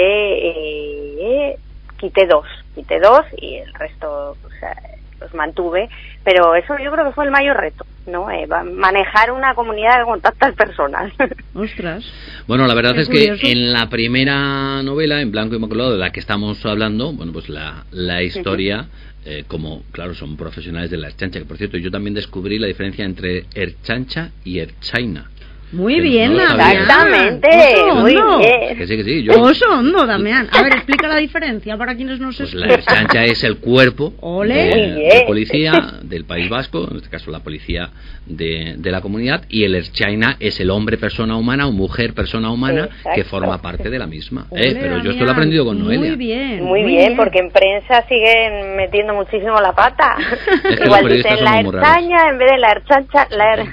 quité 2 y el resto los mantuve, pero eso yo creo que fue el mayor reto, ¿no? Manejar una comunidad con tantas personas. Ostras. Bueno, la verdad es que en la primera novela, en Blanco Inmaculado, de la que estamos hablando, bueno, pues la historia, como, claro, son profesionales de la Ertzaintza, que por cierto, yo también descubrí la diferencia entre Ertzaintza y Ertzaina. Muy bien, exactamente, muy bien. Que sí, Oso hondo, Damián. A ver, explica la diferencia para quienes no se escuchan. La Ertzaintza es el cuerpo de policía del País Vasco, en este caso la policía de la comunidad, y el Ertzaina es el hombre persona humana o mujer persona humana. Exacto. Que forma parte de la misma. Pero yo esto lo he aprendido con Noelia. Muy bien, porque en prensa siguen metiendo muchísimo la pata. Es que igual dicen la Ertzaina en vez de la Ertzaintza,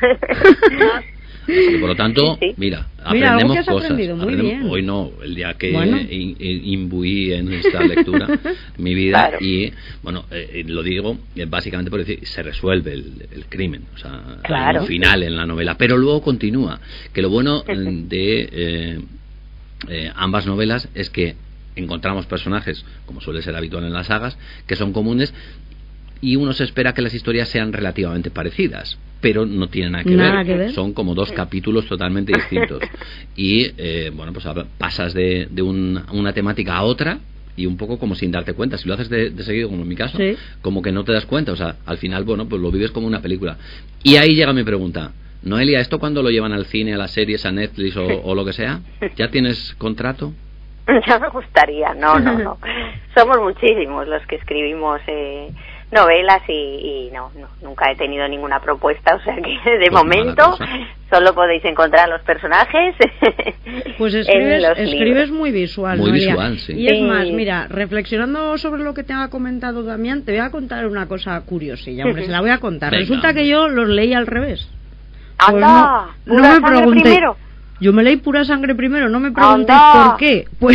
Y por lo tanto, mira, aprendemos cosas. Muy bien. Hoy no, el día que imbuí en esta lectura mi vida, claro. Y bueno, lo digo básicamente por decir, se resuelve el crimen, o sea, hay un final en la novela, pero luego continúa. Que lo bueno de ambas novelas es que encontramos personajes, como suele ser habitual en las sagas, que son comunes, y uno se espera que las historias sean relativamente parecidas, pero no tienen nada que ver. Son como 2 capítulos totalmente distintos. Y bueno, pues pasas de una temática a otra, y un poco como sin darte cuenta. Si lo haces de seguido, como en mi caso, como que no te das cuenta. O sea, al final, bueno, pues lo vives como una película. Y ahí llega mi pregunta. Noelia, ¿esto cuándo lo llevan al cine, a las series, a Netflix o lo que sea? ¿Ya tienes contrato? Ya me gustaría. No. Somos muchísimos los que escribimos novelas y no, nunca he tenido ninguna propuesta, o sea que de momento Solo podéis encontrar los personajes. Pues escribes muy visual, muy Noelia. Visual, sí. Y es más, mira, reflexionando sobre lo que te ha comentado Damián, te voy a contar una cosa curiosilla, hombre, se la voy a contar. Venga, Resulta que yo los leí al revés. ¡Anda! Pues no me pregunté. Primero. Yo me leí Pura Sangre primero, no me pregunté por qué. Pues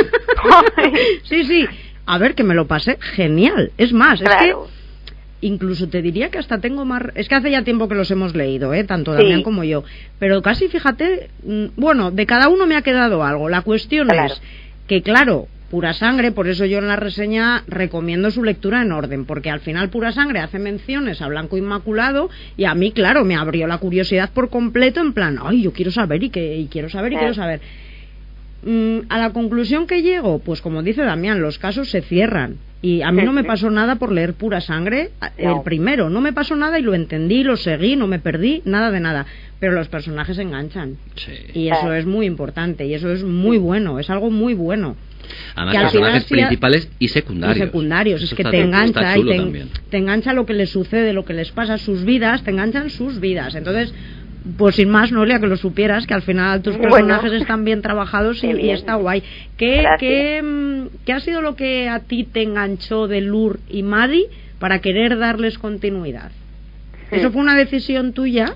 sí, a ver, que me lo pasé genial. Es más, claro. Es que incluso te diría que hasta tengo más... Es que hace ya tiempo que los hemos leído, tanto Damián como yo. Pero casi, fíjate, bueno, de cada uno me ha quedado algo. La cuestión es que, claro, Pura Sangre, por eso yo en la reseña recomiendo su lectura en orden, porque al final Pura Sangre hace menciones a Blanco Inmaculado y a mí, claro, me abrió la curiosidad por completo, en plan, ay, yo quiero saber quiero saber. A la conclusión que llego, pues como dice Damián, los casos se cierran. Y a mí no me pasó nada por leer Pura Sangre, el primero. No me pasó nada y lo entendí, lo seguí, no me perdí, nada de nada. Pero los personajes enganchan. Sí. Y eso es muy importante, y eso es muy bueno, es algo muy bueno. Además, personajes principales y secundarios. Es que te engancha y te engancha lo que les sucede, lo que les pasa, sus vidas, te enganchan sus vidas. Entonces, pues sin más, Noelia, que lo supieras, que al final tus personajes están bien trabajados y está guay. ¿Qué ha sido lo que a ti te enganchó de Lur y Madi para querer darles continuidad? ¿Eso fue una decisión tuya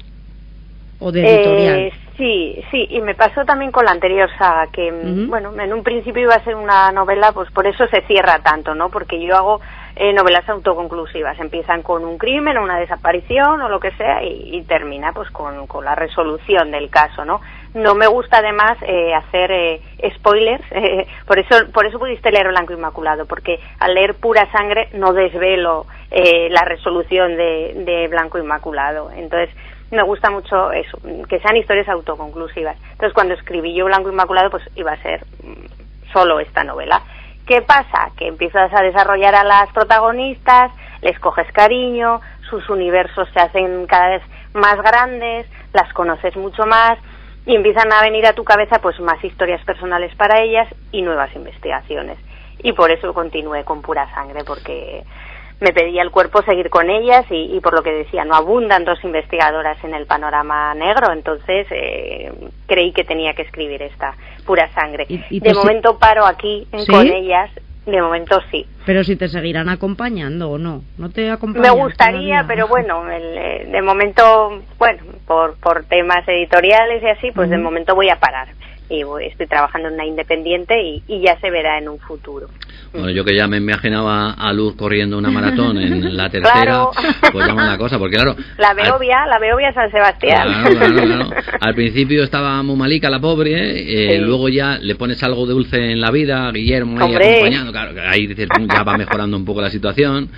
o de editorial? Sí, y me pasó también con la anterior saga, que, bueno, en un principio iba a ser una novela, pues por eso se cierra tanto, ¿no? Porque yo hago novelas autoconclusivas, empiezan con un crimen o una desaparición o lo que sea y termina pues con la resolución del caso, ¿no? No me gusta además hacer spoilers, por eso pudiste leer Blanco Inmaculado, porque al leer Pura Sangre no desvelo la resolución de Blanco Inmaculado, entonces me gusta mucho eso, que sean historias autoconclusivas. Entonces cuando escribí yo Blanco Inmaculado, pues iba a ser solo esta novela. ¿Qué pasa? Que empiezas a desarrollar a las protagonistas, les coges cariño, sus universos se hacen cada vez más grandes, las conoces mucho más y empiezan a venir a tu cabeza pues más historias personales para ellas y nuevas investigaciones. Y por eso continué con Pura Sangre, porque me pedía el cuerpo seguir con ellas y por lo que decía, no abundan dos investigadoras en el panorama negro, entonces creí que tenía que escribir esta Pura Sangre. De momento paro aquí con ellas, de momento sí. Pero si te seguirán acompañando o no, ¿no te acompañan? Me gustaría, pero bueno, de momento, bueno, por temas editoriales y así, pues de momento voy a parar. Y estoy trabajando en una independiente y ya se verá en un futuro. Bueno, yo que ya me imaginaba a Luz corriendo una maratón en la tercera, claro. Pues llama la cosa, porque claro... La Beovia San Sebastián. Claro. Al principio estaba muy malica la pobre, sí. Luego ya le pones algo dulce en la vida, Guillermo ahí acompañando, claro, ahí dices, ya va mejorando un poco la situación.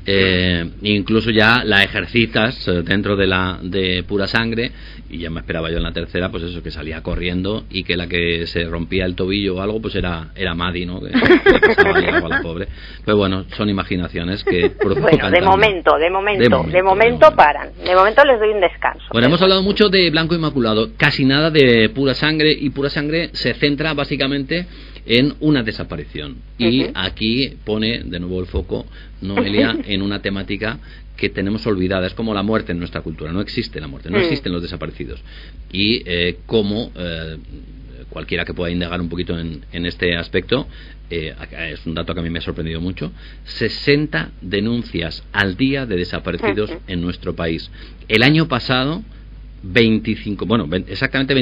Incluso ya la ejercitas dentro de Pura Sangre, y ya me esperaba yo en la tercera, pues eso, que salía corriendo y que la que se rompía el tobillo o algo, pues era Madi, ¿no? Que pasaba ahí algo a la pobre. Pero bueno, son imaginaciones que provocan. Bueno, de momento paran. De momento les doy un descanso. Bueno, hemos hablado mucho de Blanco Inmaculado, casi nada de Pura Sangre, y Pura Sangre se centra básicamente en una desaparición. Y aquí pone de nuevo el foco, Noelia, en una temática que tenemos olvidada. Es como la muerte en nuestra cultura. No existe la muerte, no existen los desaparecidos. Y como cualquiera que pueda indagar un poquito en este aspecto, es un dato que a mí me ha sorprendido mucho, 60 denuncias al día de desaparecidos en nuestro país. El año pasado, exactamente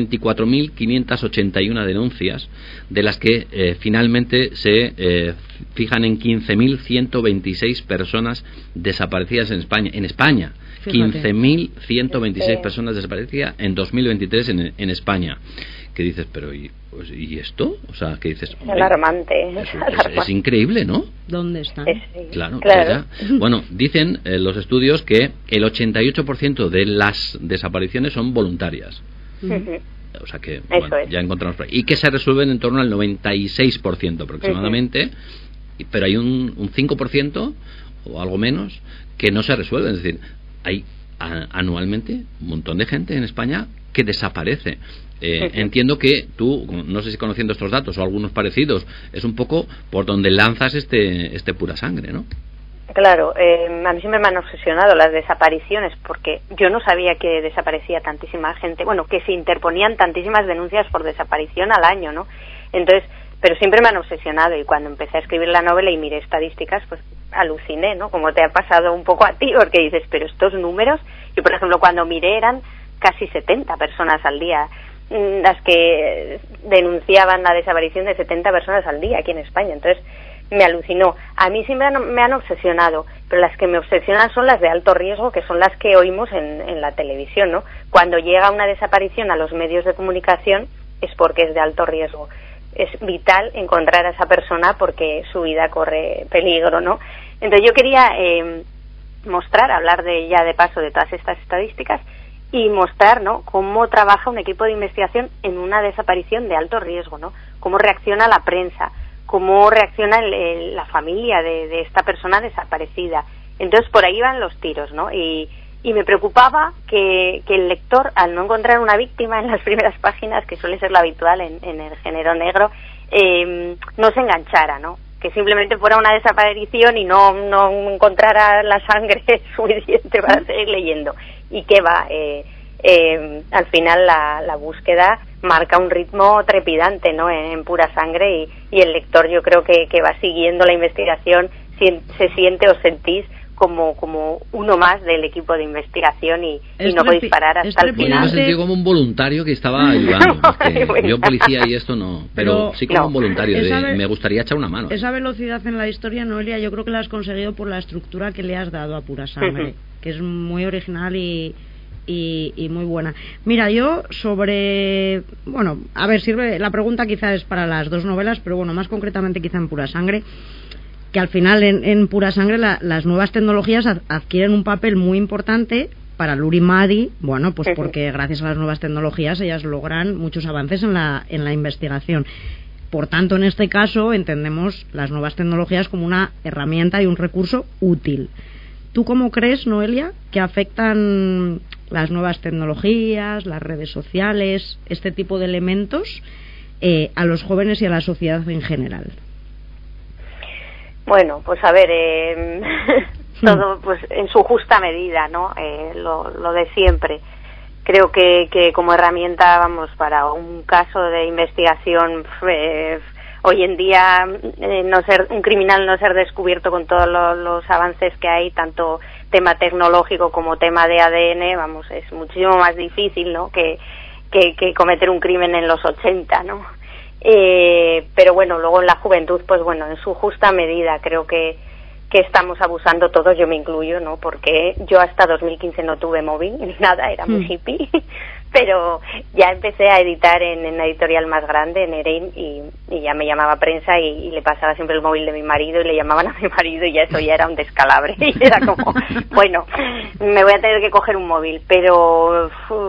24.581 denuncias, de las que finalmente se fijan en 15.126 personas desaparecidas en España. 15.126 personas desaparecidas en 2023 en España. ¿Qué dices? Pero ¿y esto? O sea, ¿qué dices? Es alarmante. Es increíble, ¿no? ¿Dónde están? Claro. Bueno, dicen los estudios que el 88% de las desapariciones son voluntarias. O sea que, bueno, ya encontramos por ahí. Y que se resuelven en torno al 96% aproximadamente, pero hay un 5% o algo menos que no se resuelven. Es decir, hay anualmente un montón de gente en España que desaparece. Entiendo que tú, no sé si conociendo estos datos o algunos parecidos, es un poco por donde lanzas este Pura Sangre, ¿no? Claro, a mí siempre me han obsesionado las desapariciones, porque yo no sabía que desaparecía tantísima gente, bueno, que se interponían tantísimas denuncias por desaparición al año, ¿no? Entonces, pero siempre me han obsesionado, y cuando empecé a escribir la novela y miré estadísticas, pues aluciné, ¿no? Como te ha pasado un poco a ti, porque dices, pero estos números, yo por ejemplo cuando miré eran casi 70 personas al día las que denunciaban la desaparición de 70 personas al día aquí en España. Entonces me alucinó. A mí siempre me han obsesionado, pero las que me obsesionan son las de alto riesgo, que son las que oímos en la televisión, ¿no? Cuando llega una desaparición a los medios de comunicación es porque es de alto riesgo. Es vital encontrar a esa persona porque su vida corre peligro, ¿no? Entonces yo quería mostrar, hablar ya de paso de todas estas estadísticas y mostrar, ¿no?, cómo trabaja un equipo de investigación en una desaparición de alto riesgo, ¿no? Cómo reacciona la prensa, cómo reacciona la familia de esta persona desaparecida. Entonces por ahí van los tiros, ¿no? Y me preocupaba que el lector, al no encontrar una víctima en las primeras páginas, que suele ser lo habitual en el género negro, no se enganchara, ¿no? Que simplemente fuera una desaparición y no encontrara la sangre suficiente para seguir leyendo. Y que va, al final la búsqueda marca un ritmo trepidante, ¿no?, en Pura Sangre, y el lector, yo creo que va siguiendo la investigación, se siente o sentís como uno más del equipo de investigación y no podéis parar hasta el final. Yo me sentí como un voluntario que estaba ayudando. Bueno, yo policía y esto no, pero sí como un voluntario. Me gustaría echar una mano. Esa velocidad en la historia, Noelia, yo creo que la has conseguido por la estructura que le has dado a Pura Sangre, que es muy original y muy buena. Mira, yo bueno, a ver, sirve, la pregunta quizás es para las dos novelas, pero bueno, más concretamente quizá en Pura Sangre, que al final en Pura Sangre las nuevas tecnologías adquieren un papel muy importante para Lur y Madi, bueno, pues porque gracias a las nuevas tecnologías ellas logran muchos avances en la investigación. Por tanto, en este caso entendemos las nuevas tecnologías como una herramienta y un recurso útil. ¿Tú cómo crees, Noelia, que afectan las nuevas tecnologías, las redes sociales, este tipo de elementos a los jóvenes y a la sociedad en general? Bueno, pues a ver, todo pues en su justa medida, ¿no? Lo de siempre. Creo que como herramienta, vamos, para un caso de investigación, hoy en día un criminal no ser descubierto con todos los avances que hay, tanto tema tecnológico como tema de ADN, vamos, es muchísimo más difícil, ¿no?, que cometer un crimen en los 80, ¿no? Pero bueno, luego en la juventud, pues bueno, en su justa medida creo que estamos abusando todos, yo me incluyo, ¿no? Porque yo hasta 2015 no tuve móvil ni nada, era muy hippie, pero ya empecé a editar en una editorial más grande, en Erein, y ya me llamaba prensa y le pasaba siempre el móvil de mi marido y le llamaban a mi marido y ya eso ya era un descalabre y era como, bueno, me voy a tener que coger un móvil, pero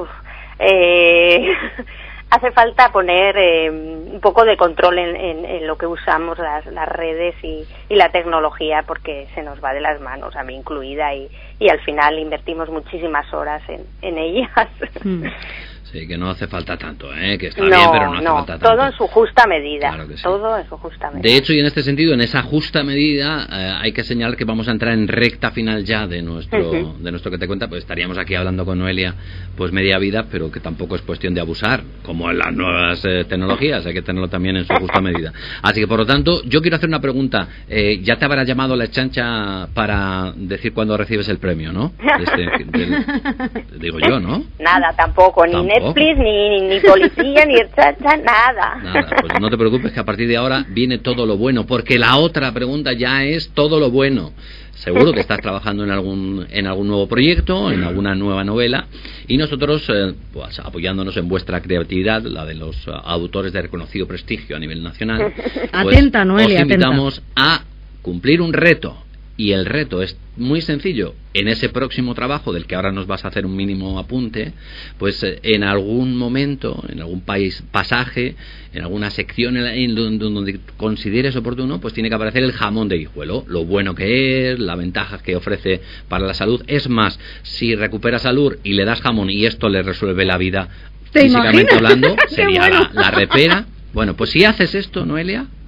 hace falta poner un poco de control en lo que usamos las redes y la tecnología, porque se nos va de las manos, a mí incluida, y al final invertimos muchísimas horas en ellas. Sí, que no hace falta tanto, que está bien, pero no hace falta tanto. Todo en su justa medida. Claro que sí. Todo en su justa medida. De hecho, y en este sentido, en esa justa medida, hay que señalar que vamos a entrar en recta final ya de nuestro que te cuenta, pues estaríamos aquí hablando con Noelia pues media vida, pero que tampoco es cuestión de abusar, como en las nuevas tecnologías, hay que tenerlo también en su justa medida. Así que, por lo tanto, yo quiero hacer una pregunta. Ya te habrá llamado la chancha para decir cuándo recibes el premio, ¿no? Digo yo, ¿no? Nada, tampoco. Ni Netflix, ni policía, ni chancha, nada. Pues no te preocupes, que a partir de ahora viene todo lo bueno, porque la otra pregunta ya es todo lo bueno. Seguro que estás trabajando en algún nuevo proyecto, en alguna nueva novela, y nosotros, pues, apoyándonos en vuestra creatividad, la de los autores de reconocido prestigio a nivel nacional, pues, atenta, Noelia, os invitamos a cumplir un reto. Y el reto es muy sencillo. En ese próximo trabajo, del que ahora nos vas a hacer un mínimo apunte, pues en algún momento, en algún pasaje, en alguna sección en donde consideres oportuno, pues tiene que aparecer el jamón de Guijuelo, lo bueno que es, la ventaja que ofrece para la salud. Es más, si recupera salud y le das jamón y esto le resuelve la vida físicamente hablando, sería bueno. la repera. Bueno, pues si haces esto, Noelia,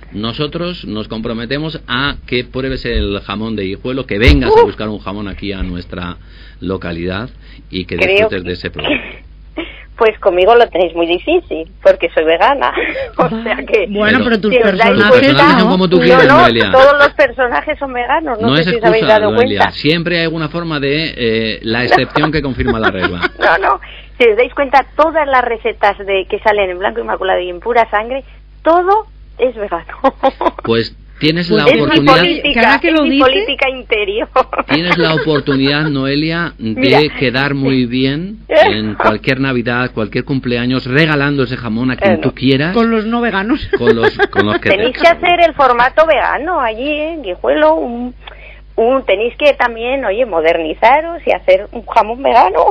nosotros nos comprometemos a que pruebes el jamón de Guijuelo, que vengas a buscar un jamón aquí a nuestra localidad y que disfrutes de ese producto. Pues conmigo lo tenéis muy difícil, porque soy vegana. O sea que... Bueno, pero tus si personajes son como tú quieres, Noelia. Todos los personajes son veganos, no sé es si excusa, os habéis dado Noelia. cuenta. Siempre hay alguna forma de la excepción que confirma la regla. No. Si os dais cuenta, todas las recetas que salen en Blanco Inmaculado y en Pura Sangre, todo es vegano. Pues tienes la es oportunidad... mi política interior. Tienes la oportunidad, Noelia, de quedar muy bien en cualquier Navidad, cualquier cumpleaños, regalando ese jamón a quien tú quieras. Con los no veganos. Con los que tenéis que hacer el formato vegano allí en Guijuelo, tenéis que también, modernizaros y hacer un jamón vegano.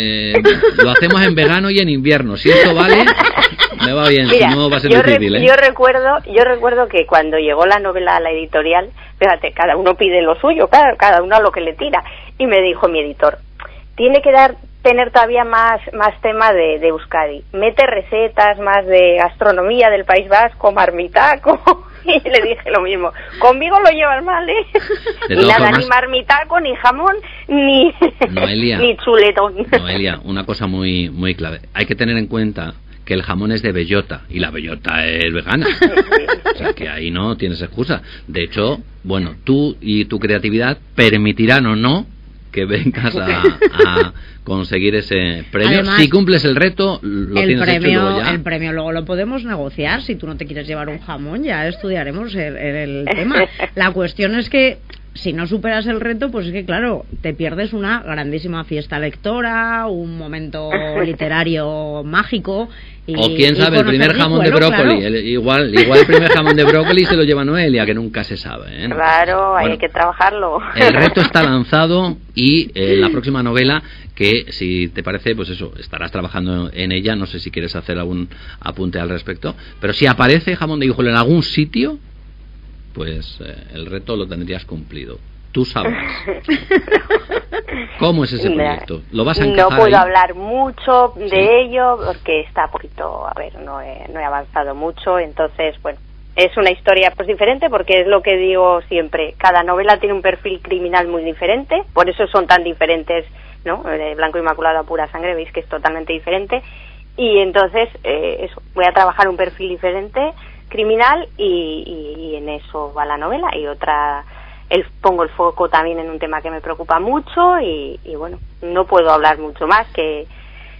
Lo hacemos en verano y en invierno. Si eso vale, me va bien. Mira, si no, va a ser difícil. Yo recuerdo que cuando llegó la novela a la editorial, fíjate, cada uno pide lo suyo, cada uno a lo que le tira. Y me dijo mi editor, tiene que tener todavía más tema de Euskadi. Mete recetas más de gastronomía del País Vasco, marmitaco. Y le dije lo mismo, conmigo lo llevas mal, De ni nada, formas, ni marmitaco, ni jamón, ni Noelia, ni chuletón. Noelia, una cosa muy, muy clave. Hay que tener en cuenta que el jamón es de bellota y la bellota es vegana. O sea que ahí no tienes excusa. De hecho, bueno, tú y tu creatividad permitirán o no que vengas a conseguir ese premio. Además, si cumples el reto, lo tienes hecho y luego ya. El premio luego lo podemos negociar. Si tú no te quieres llevar un jamón, ya estudiaremos el tema. La cuestión es que si no superas el reto, pues es que claro, te pierdes una grandísima fiesta lectora, un momento literario mágico. O quién sabe, el primer jamón de brócoli. Claro. Igual el primer jamón de brócoli se lo lleva Noelia, que nunca se sabe, ¿eh? Claro, hay que trabajarlo. El reto está lanzado y la próxima novela, que si te parece, pues eso, estarás trabajando en ella. No sé si quieres hacer algún apunte al respecto, pero si aparece jamón de Guijuelo en algún sitio, pues el reto lo tendrías cumplido. Tú sabrás. ¿Cómo es ese proyecto? ¿Lo vas a encajar? No puedo ahí? hablar mucho de ello porque está poquito, no he avanzado mucho, entonces, bueno, es una historia pues diferente porque es lo que digo siempre, cada novela tiene un perfil criminal muy diferente, por eso son tan diferentes, ¿no? De Blanco Inmaculado a Pura Sangre, veis que es totalmente diferente, y entonces voy a trabajar un perfil diferente criminal y en eso va la novela. Y otra, pongo el foco también en un tema que me preocupa mucho y bueno, no puedo hablar mucho más que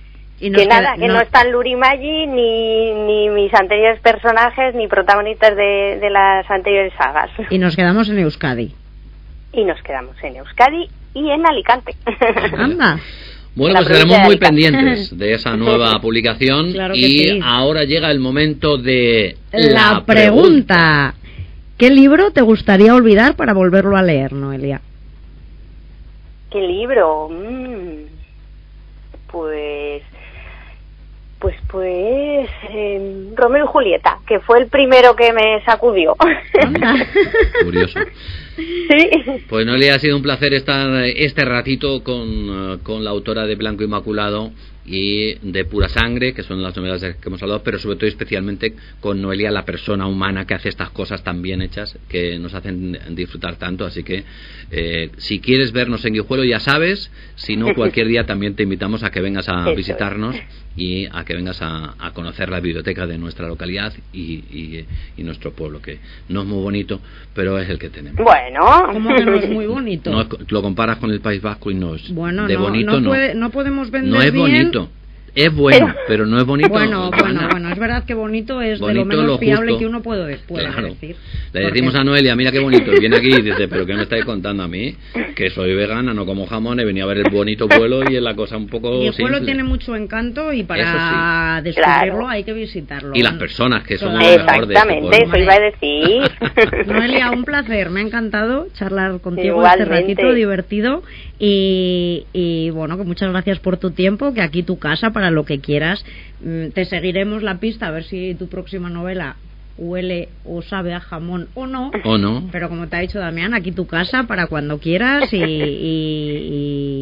no están Lurimaggi ni mis anteriores personajes ni protagonistas de las anteriores sagas. Y nos quedamos en Euskadi. Y en Alicante. Anda. Bueno, pues estaremos muy pendientes de esa nueva publicación. Claro que y sí. Ahora llega el momento de la pregunta. ¿Qué libro te gustaría olvidar para volverlo a leer, Noelia? ¿Qué libro? Romeo y Julieta, que fue el primero que me sacudió. Curioso. Sí. Pues Noelia, ha sido un placer estar este ratito con la autora de Blanco Inmaculado y de Pura Sangre, que son las novelas de que hemos hablado, pero sobre todo especialmente con Noelia, la persona humana que hace estas cosas tan bien hechas, que nos hacen disfrutar tanto. Así que si quieres vernos en Guijuelo, ya sabes, si no, cualquier día también te invitamos a que vengas a visitarnos y a que vengas a conocer la biblioteca de nuestra localidad y nuestro pueblo, que no es muy bonito, pero es el que tenemos. Bueno, ¿cómo que no es muy bonito? No, lo comparas con el País Vasco y no es bueno, bonito. No podemos vender no es bien. Bonito. Es bueno, pero no es bonito. Bueno, es verdad que bonito es bonito, de lo menos fiable justo, que uno puede claro. Decir. Le decimos a Noelia, mira qué bonito, y viene aquí y dice, pero ¿qué me estáis contando a mí? Que soy vegana, no como jamón, he venido a ver el bonito pueblo y es la cosa un poco y el pueblo simple. Tiene mucho encanto y para descubrirlo hay que visitarlo. Y las personas que somos lo mejor de este pueblo. Eso iba a decir. Noelia, un placer, me ha encantado charlar contigo este ratito divertido y bueno, que muchas gracias por tu tiempo, que aquí tu casa para lo que quieras. Te seguiremos la pista a ver si tu próxima novela huele o sabe a jamón o no, pero como te ha dicho Damián, aquí tu casa para cuando quieras y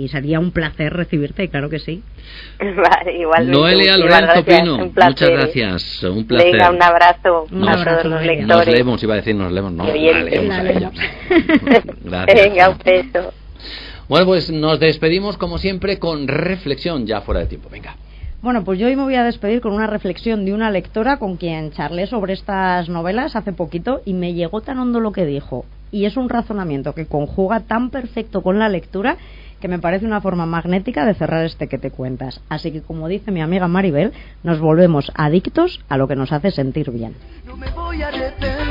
y sería un placer recibirte, claro que sí. Vale, igualmente. Noelia Lorenzo Pino, muchas gracias, un placer. Venga, un abrazo. Un abrazo, a los lectores. Nos leemos, iba a decir nos leemos, no, la leemos. Gracias. Venga, un beso. Bueno, pues nos despedimos como siempre con reflexión ya fuera de tiempo. Venga. Bueno, pues yo hoy me voy a despedir con una reflexión de una lectora con quien charlé sobre estas novelas hace poquito y me llegó tan hondo lo que dijo. Y es un razonamiento que conjuga tan perfecto con la lectura que me parece una forma magnética de cerrar este que te cuentas. Así que, como dice mi amiga Maribel, nos volvemos adictos a lo que nos hace sentir bien. No me voy a arrepentir.